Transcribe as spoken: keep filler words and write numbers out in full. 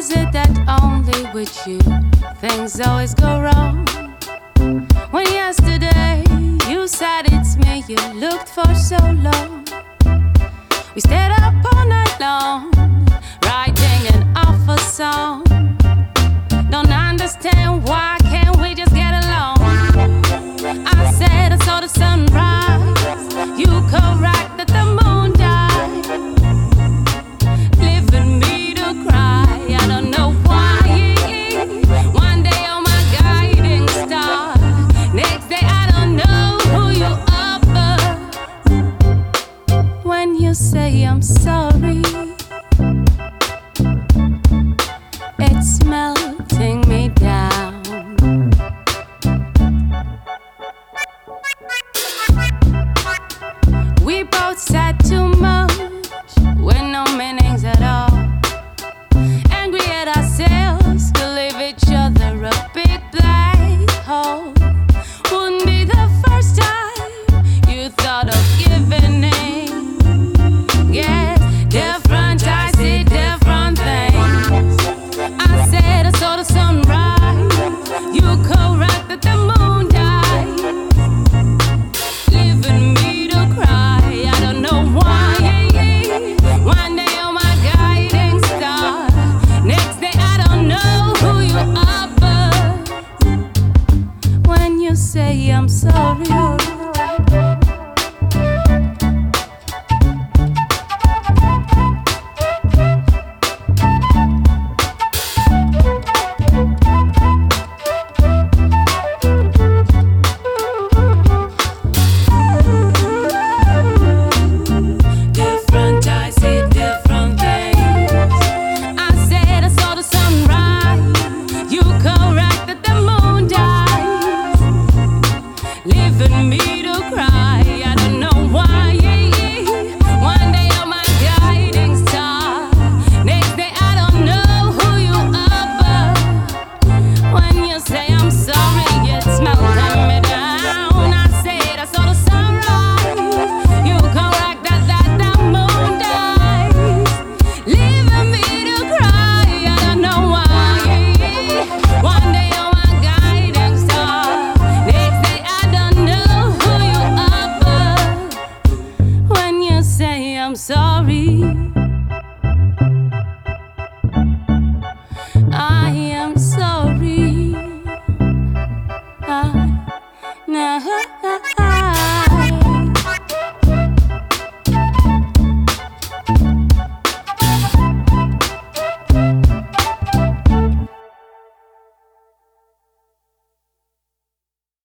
is it that only with you things always go wrong? When yesterday you said it's me you looked for so long. We stayed up all night long, writing an awful song. Don't understand why can't we just get along? I said I saw the sunrise, you corrected the moon died, leaving me to cry. I don't know why. One day you're my guiding star, next day I don't know who you are. But when you say I'm sorry, it's melting me down. We both said too much with no meanings at all. Angry at ourselves to leave each other a big black hole. Wouldn't be the first time you thought of giving in. Yes, different, I see different things. I said I saw the sunrise, you corrected the moon died, leaving me to cry. I don't know why. One day you're my guiding star, next day I don't know who you are. But when you say I'm sorry, different, I see different things. I said I saw the sunrise, you corrected the moon died, leaving me to cry. I don't know why. One day you're my guiding star, next day I don't know who you are. But when you say I'm sorry, it's melting me down. I said I saw the sunrise, you corrected that the moon dies, leaving me to cry. I don't know why. One day you're my guiding star, next day I don't know who you are. But when you say I'm sorry, I am sorry. I, nah,